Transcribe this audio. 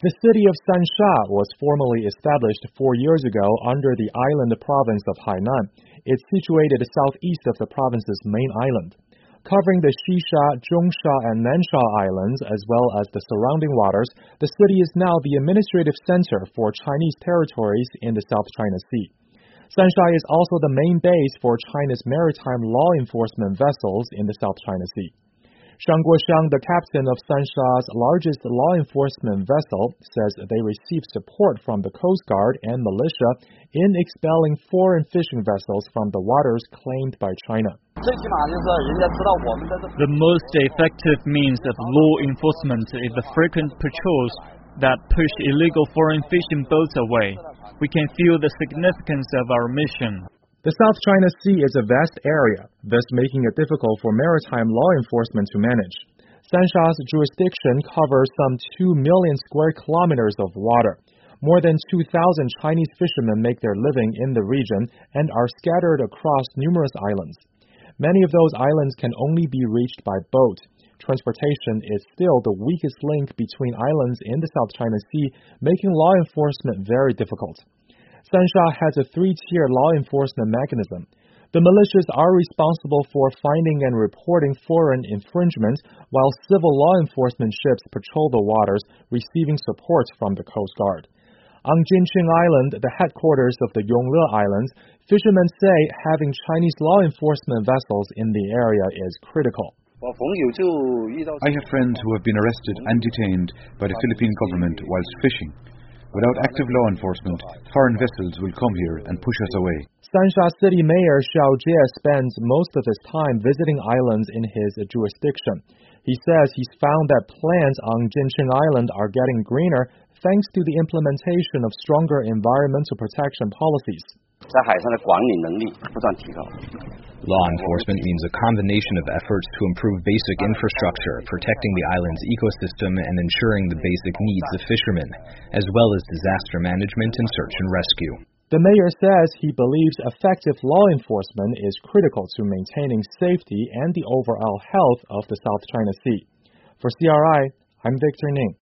The city of Sansha was formally established 4 years ago under the island province of Hainan. It's situated southeast of the province's main island. Covering the Xisha, Zhongsha, and Nansha islands, as well as the surrounding waters, the city is now the administrative center for Chinese territories in the South China Sea. Sansha is also the main base for China's maritime law enforcement vessels in the South China Sea. Shang Guoxiang, the captain of Sansha's largest law enforcement vessel, says they received support from the Coast Guard and militia in expelling foreign fishing vessels from the waters claimed by China. The most effective means of law enforcement is the frequent patrols that push illegal foreign fishing boats away. We can feel the significance of our mission. The South China Sea is a vast area, thus making it difficult for maritime law enforcement to manage. Sansha's jurisdiction covers some 2 million square kilometers of water. More than 2,000 Chinese fishermen make their living in the region and are scattered across numerous islands. Many of those islands can only be reached by boat. Transportation is still the weakest link between islands in the South China Sea, making law enforcement very difficult. Sansha has a 3-tier law enforcement mechanism. The militias are responsible for finding and reporting foreign infringements, while civil law enforcement ships patrol the waters, receiving support from the Coast Guard. On Jinqing Island, the headquarters of the Yongle Islands, fishermen say having Chinese law enforcement vessels in the area is critical. I have friends who have been arrested and detained by the Philippine government whilst fishing. Without active law enforcement, foreign vessels will come here and push us away. Sansha City Mayor Xiao Jie spends most of his time visiting islands in his jurisdiction. He says he's found that plants on Jinqing Island are getting greener thanks to the implementation of stronger environmental protection policies. Law enforcement means a combination of efforts to improve basic infrastructure, protecting the island's ecosystem, and ensuring the basic needs of fishermen, as well as disaster management and search and rescue. The mayor says he believes effective law enforcement is critical to maintaining safety and the overall health of the South China Sea. For CRI, I'm Victor Ning.